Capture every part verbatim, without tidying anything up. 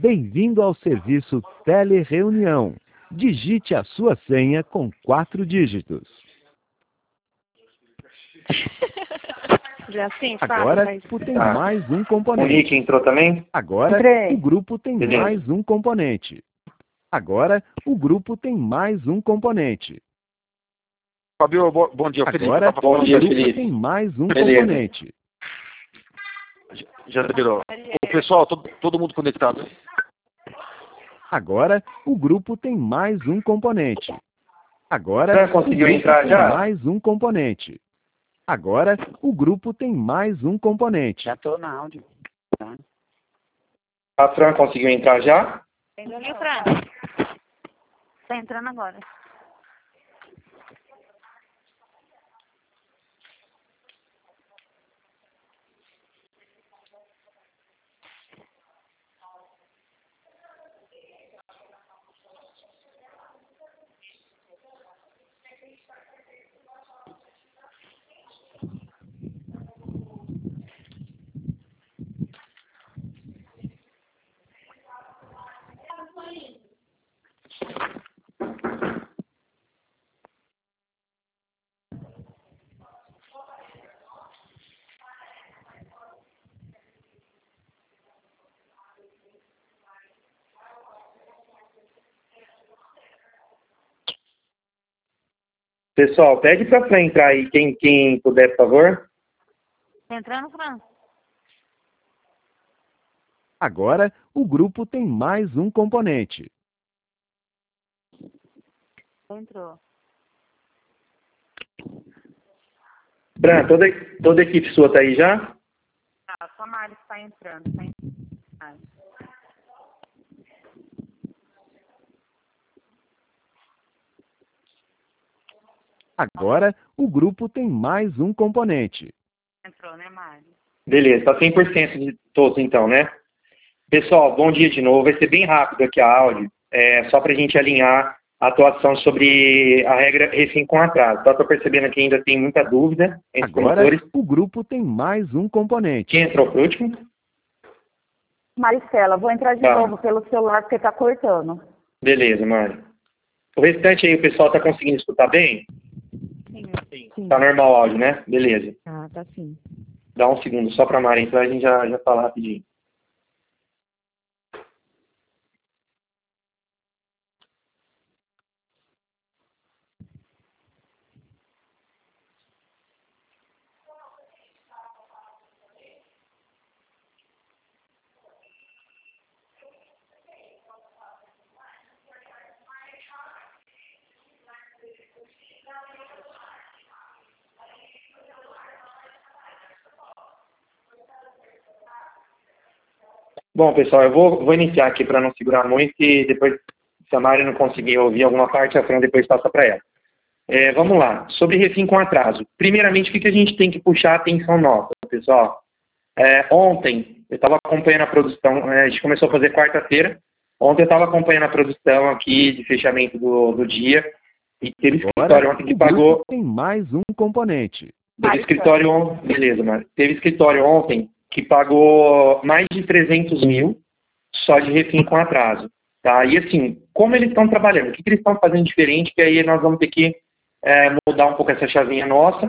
Bem-vindo ao serviço Telereunião. Digite a sua senha com quatro dígitos. Já assim, Agora, fala, o tem Tá. mais um O componente. Rick entrou também? Agora, Entrei. o grupo tem Beleza. mais um componente. Agora, o grupo tem mais um componente. Fabio, bo- bom dia, Felipe. Agora, Eu tava bom falando o dia, da- grupo Felipe. tem mais um Beleza. componente. Já liberou. Ô, pessoal, todo, todo mundo conectado. Agora, o grupo tem mais um componente. Agora, Já conseguiu o grupo entrar tem já? mais um componente. Agora, o grupo tem mais um componente. Já tô na áudio. Tá? A Fran conseguiu entrar já? E o Fran? Tá entrando agora. Pessoal, pede pra Fran entrar aí, quem, quem puder, por favor. Tá entrando, Fran? Agora, o grupo tem mais um componente. Entrou. Fran, toda, toda a equipe sua tá aí já? Ah, só a Mari está entrando. Tá entrando. Agora, o grupo tem mais um componente. Entrou, né, Mari? Beleza, tá cem por cento de todos então, né? Pessoal, bom dia de novo. Vai ser bem rápido aqui a áudio, é, só pra gente alinhar a atuação sobre a regra refém com atraso. Tá? Tô percebendo que ainda tem muita dúvida entre os Agora, promotores. o grupo tem mais um componente. Quem entrou por último? Maricela, vou entrar de Tá. novo pelo celular porque tá cortando. Beleza, Mari. O restante aí, o pessoal tá conseguindo escutar bem? Sim. Tá normal o áudio, né? Beleza. Ah, tá sim. Dá um segundo só pra Mari, então a gente já, já fala rapidinho. Bom, pessoal, eu vou, vou iniciar aqui para não segurar muito e depois, se a Mari não conseguir ouvir alguma parte, a Fran depois passa para ela. É, vamos lá, sobre refim com atraso. Primeiramente, o que, que a gente tem que puxar a atenção nossa, pessoal? É, ontem, eu estava acompanhando a produção, é, a gente começou a fazer quarta-feira, ontem eu estava acompanhando a produção aqui de fechamento do, do dia, e teve escritório Agora, ontem que o grupo pagou... tem mais um componente. Teve escritório ontem, beleza, Mari. Teve escritório ontem que pagou mais de trezentos mil só de refim com atraso, tá? E assim, como eles estão trabalhando? O que, que eles estão fazendo diferente? Que aí nós vamos ter que é, mudar um pouco essa chavinha nossa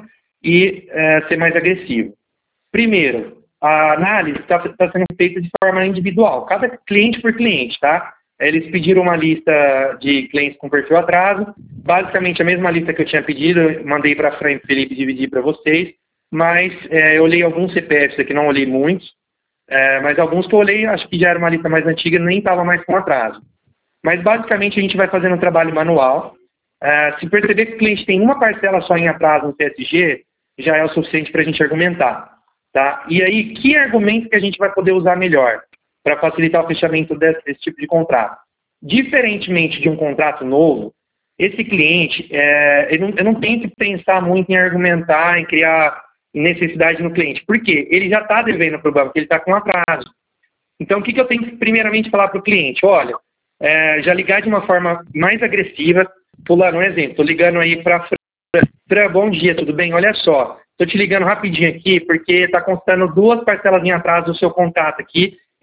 e é, ser mais agressivo. Primeiro, a análise está tá sendo feita de forma individual, cada cliente por cliente, tá? Eles pediram uma lista de clientes com perfil atraso, basicamente a mesma lista que eu tinha pedido, eu mandei para a Fran e Felipe dividir para vocês, mas é, eu olhei alguns C P Fs aqui, não olhei muitos, é, mas alguns que eu olhei, acho que já era uma lista mais antiga, nem estava mais com atraso. Mas basicamente a gente vai fazendo um trabalho manual, é, se perceber que o cliente tem uma parcela só em atraso no T S G, já é o suficiente para a gente argumentar, tá? E aí, que argumento que a gente vai poder usar melhor para facilitar o fechamento desse, desse tipo de contrato? Diferentemente de um contrato novo, esse cliente, é, eu, não, eu não tenho que pensar muito em argumentar, em criar necessidade no cliente. Por quê? Ele já está devendo para o banco, ele está com atraso. Então, o que, que eu tenho que primeiramente falar para o cliente? Olha, é, já ligar de uma forma mais agressiva, pulando um exemplo, estou ligando aí para a Fran. Fran, bom dia, tudo bem? Olha só, estou te ligando rapidinho aqui, porque está constando duas parcelas em atraso do seu contrato aqui,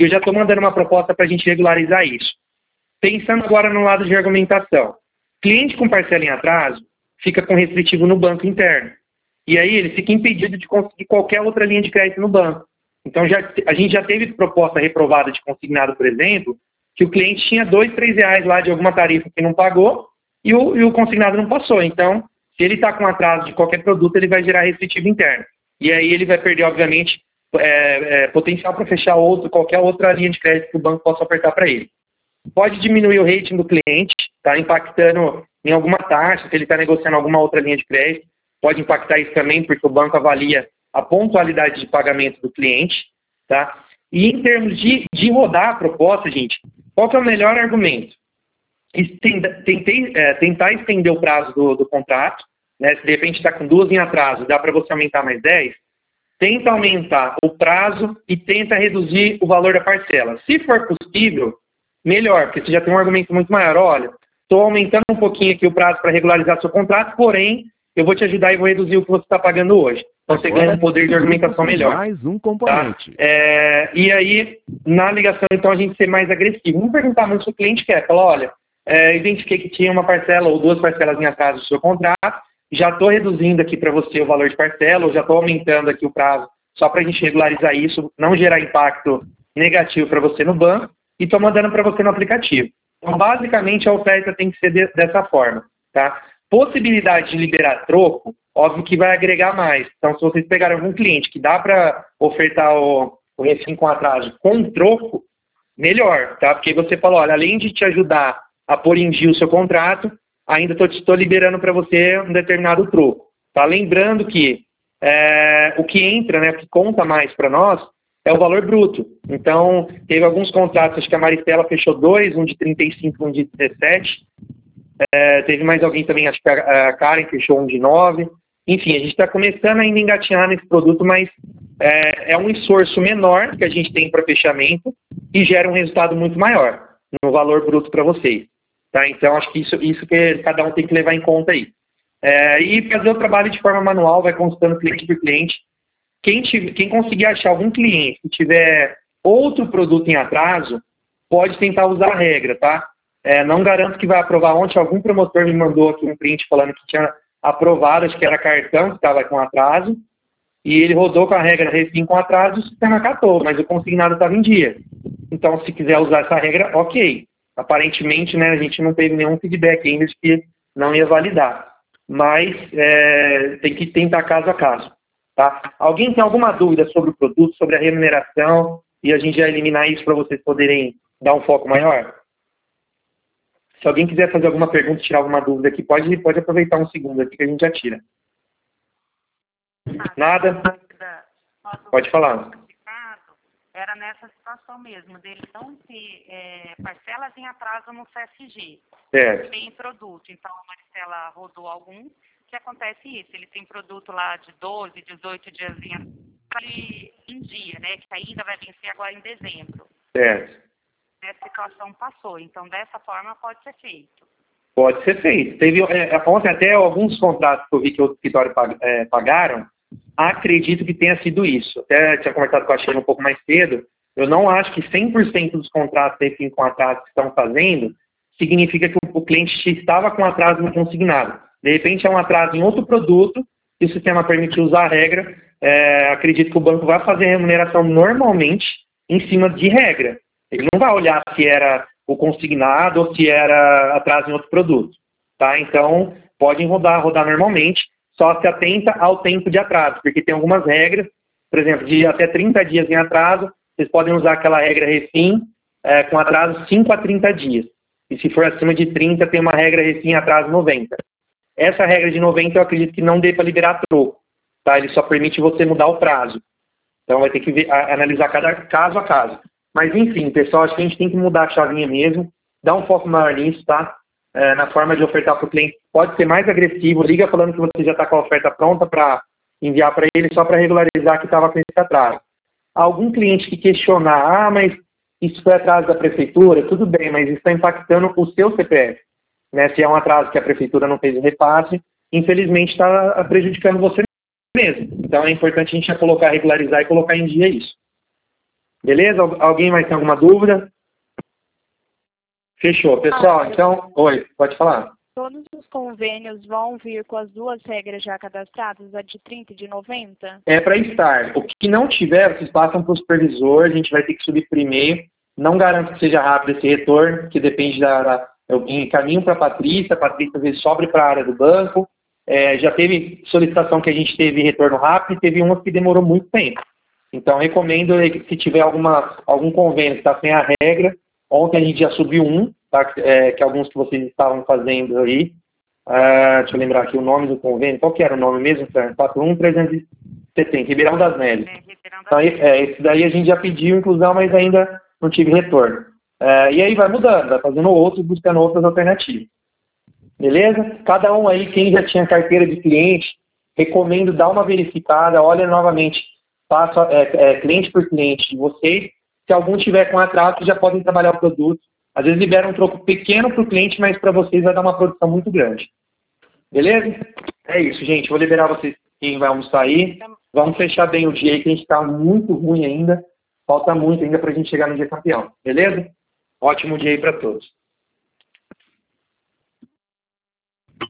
e eu já estou mandando uma proposta para a gente regularizar isso. Pensando agora no lado de argumentação. Cliente com parcela em atraso fica com restritivo no banco interno. E aí ele fica impedido de conseguir qualquer outra linha de crédito no banco. Então já, a gente já teve proposta reprovada de consignado, por exemplo, que o cliente tinha dois, três reais lá de alguma tarifa que não pagou e o, e o consignado não passou. Então, se ele está com atraso de qualquer produto, ele vai gerar restritivo interno. E aí ele vai perder, obviamente, é, é, potencial para fechar outro, qualquer outra linha de crédito que o banco possa ofertar para ele. Pode diminuir o rating do cliente, está impactando em alguma taxa, se ele está negociando alguma outra linha de crédito. Pode impactar isso também, porque o banco avalia a pontualidade de pagamento do cliente. Tá? E em termos de, de rodar a proposta, gente, qual que é o melhor argumento? Estenda, tentei, é, tentar estender o prazo do, do contrato, né? Se de repente está com duas em atraso, dá para você aumentar mais dez, tenta aumentar o prazo e tenta reduzir o valor da parcela. Se for possível, melhor, porque você já tem um argumento muito maior. Olha, estou aumentando um pouquinho aqui o prazo para regularizar seu contrato, porém, eu vou te ajudar e vou reduzir o que você está pagando hoje. Então você ganha um poder de argumentação melhor. Mais um componente. Tá? É, e aí, na ligação, então, a gente ser mais agressivo. Vamos perguntar muito se o cliente quer. Fala, olha, é, identifiquei que tinha uma parcela ou duas parcelas em atraso do seu contrato, já estou reduzindo aqui para você o valor de parcela, ou já estou aumentando aqui o prazo, só para a gente regularizar isso, não gerar impacto negativo para você no banco, e estou mandando para você no aplicativo. Então, basicamente, a oferta tem que ser de, dessa forma. Tá? Possibilidade de liberar troco, óbvio que vai agregar mais. Então, se vocês pegarem algum cliente que dá para ofertar o, o refim com atraso com troco, melhor, tá? Porque você falou, olha, além de te ajudar a pôr em dia o seu contrato, ainda estou liberando para você um determinado troco. Tá? Lembrando que é, o que entra, né, o que conta mais para nós, é o valor bruto. Então, teve alguns contratos, acho que a Maristela fechou dois, um de trinta e cinco, um de dezessete. É, teve mais alguém também, acho que a Karen fechou um de nove. Enfim, a gente está começando ainda a engatinhar nesse produto, mas é, é um esforço menor que a gente tem para fechamento e gera um resultado muito maior no valor bruto para vocês. Tá? Então, acho que isso, isso que cada um tem que levar em conta aí. É, e fazer o trabalho de forma manual, vai consultando cliente por cliente. Quem, tiver, quem conseguir achar algum cliente que tiver outro produto em atraso, pode tentar usar a regra, tá? É, não garanto que vai aprovar. Ontem algum promotor me mandou aqui um print falando que tinha aprovado, acho que era cartão que estava com atraso, e ele rodou com a regra refim com atraso e o sistema catou, mas o consignado estava em dia. Então, se quiser usar essa regra, ok. Aparentemente, né, a gente não teve nenhum feedback ainda de que não ia validar. Mas é, tem que tentar caso a caso. Tá? Alguém tem alguma dúvida sobre o produto, sobre a remuneração, e a gente já eliminar isso para vocês poderem dar um foco maior? Se alguém quiser fazer alguma pergunta, tirar alguma dúvida aqui, pode, pode aproveitar um segundo aqui que a gente já tira. Nada? Pode falar. Era nessa situação mesmo, dele não ter é, parcelas em atraso no C S G. Certo. Tem produto. Então, a Maristela rodou algum, que acontece isso. Ele tem produto lá de doze, dezoito dias em, em dia, né? Que ainda vai vencer agora em dezembro. Certo. Essa situação passou. Então, dessa forma, pode ser feito. Pode ser feito. Teve, é, ontem até alguns contratos que eu vi que o escritório pag, é, pagaram, acredito que tenha sido isso. Até tinha conversado com a Sheila um pouco mais cedo. Eu não acho que cem por cento dos contratos refim com atraso que estão fazendo significa que o, o cliente estava com atraso no consignado. De repente é um atraso em outro produto e o sistema permite usar a regra. É, acredito que o banco vai fazer a remuneração normalmente em cima de regra. Ele não vai olhar se era o consignado ou se era atraso em outro produto. Tá? Então, podem rodar, rodar normalmente. Só se atenta ao tempo de atraso, porque tem algumas regras, por exemplo, de até trinta dias em atraso, vocês podem usar aquela regra refim é, com atraso cinco a trinta dias. E se for acima de trinta, tem uma regra refim atraso noventa. Essa regra de noventa eu acredito que não dê para liberar troco. Tá? Ele só permite você mudar o prazo. Então vai ter que ver, a, analisar cada caso a caso. Mas enfim, pessoal, acho que a gente tem que mudar a chavinha mesmo, dar um foco maior nisso, tá? É, na forma de ofertar para o cliente, pode ser mais agressivo, liga falando que você já está com a oferta pronta para enviar para ele só para regularizar que estava com esse atraso. Algum cliente que questionar, ah, mas isso foi atraso da prefeitura, tudo bem, mas isso está impactando o seu C P F. Né? Se é um atraso que a prefeitura não fez o repasse, infelizmente está prejudicando você mesmo. Então é importante a gente já colocar, regularizar e colocar em dia isso. Beleza? Al- Alguém mais tem alguma dúvida? Fechou. Pessoal, então... Oi, pode falar. Todos os convênios vão vir com as duas regras já cadastradas, a de trinta e de noventa? É para estar. O que não tiver, vocês passam para o supervisor, a gente vai ter que subir por e-mail. Não garanto que seja rápido esse retorno, que depende da... da eu encaminho para a Patrícia, a Patrícia às vezes sobe para a área do banco. É, já teve solicitação que a gente teve retorno rápido e teve uma que demorou muito tempo. Então, recomendo, se tiver alguma, algum convênio que está sem a regra, ontem a gente já subiu um, tá? É, que alguns que vocês estavam fazendo aí. Ah, deixa eu lembrar aqui o nome do convênio. Qual que era o nome mesmo? quatro um trezentos e setenta, Ribeirão das Neves. É, Ribeirão das Então, é, esse daí a gente já pediu inclusão, mas ainda não tive retorno. É, e aí vai mudando, vai fazendo outros, buscando outras alternativas. Beleza? Cada um aí, quem já tinha carteira de cliente, recomendo dar uma verificada, olha novamente, passa é, é, cliente por cliente de vocês. Se algum tiver com atraso, já podem trabalhar o produto. Às vezes libera um troco pequeno para o cliente, mas para vocês vai dar uma produção muito grande. Beleza? É isso, gente. Vou liberar vocês, quem vai almoçar aí. Vamos fechar bem o dia aí, que a gente está muito ruim ainda. Falta muito ainda para a gente chegar no dia campeão. Beleza? Ótimo dia aí para todos.